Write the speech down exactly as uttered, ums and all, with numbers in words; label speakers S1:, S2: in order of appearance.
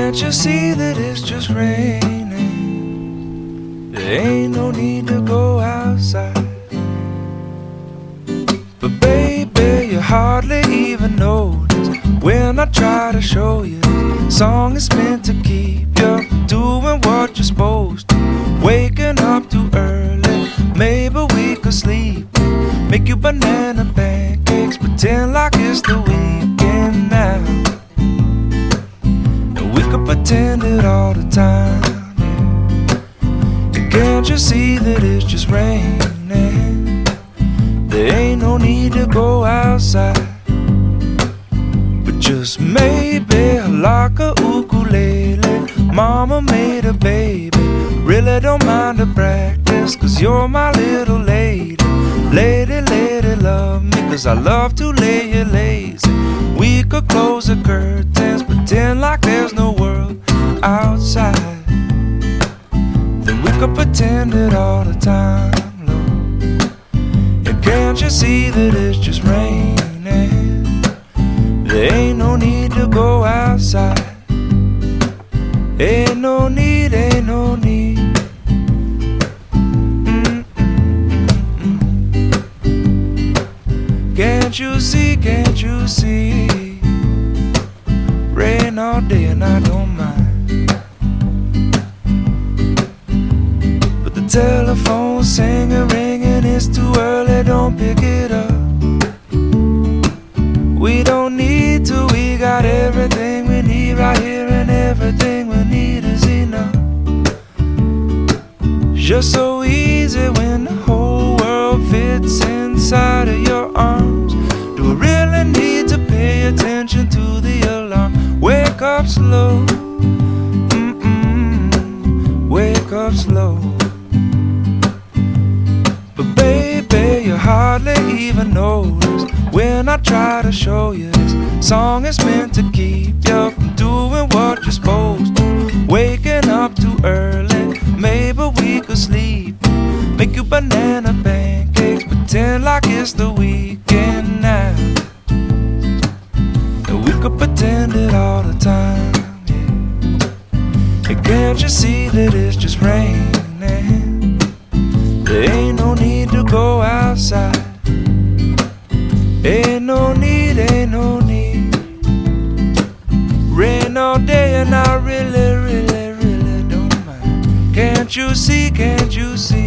S1: Can't you see that it's just raining? There ain't no need to go outside. But baby, you hardly even notice when I try to show you the song is meant to keep you from doing what you're supposed to. Waking up too early, maybe we could sleep. Make you banana pancakes, pretend like it's the weekend now. And we could pretend it all the time, yeah. And can't you see that it's just raining? There ain't no need to go outside. But just maybe like a ukulele, mama made a baby. Really don't mind the practice, cause you're my little lady. Lady, lady, love me, cause I love to lay you lazy. We could close the curtains, pretend like there's no world outside. Then we could pretend it all the time, Lord. And can't you see that it's just raining? There ain't no need to go outside. Ain't no need, ain't no need. Can't you see, can't you see? Rain all day and I don't mind. But the telephone singing, ringing, it's too early, don't pick it up. We don't need to, we got everything we need right here, and everything we need is enough. Just so easy when the whole world fits inside of your arms. Do we really need to pay attention to the alarm? Wake up slow, mm-mm, wake up slow. But baby, you hardly even notice when I try to show you this song is meant to keep you from doing what you're supposed to. Waking up too early, maybe we could sleep. Make you banana pancakes, pretend like it's the weekend now. And we could pretend it all the time, yeah. And can't you see that it's just raining? There ain't no need to go outside. Ain't no need, ain't no need. Rain all day and I really, really, really don't mind. Can't you see, can't you see?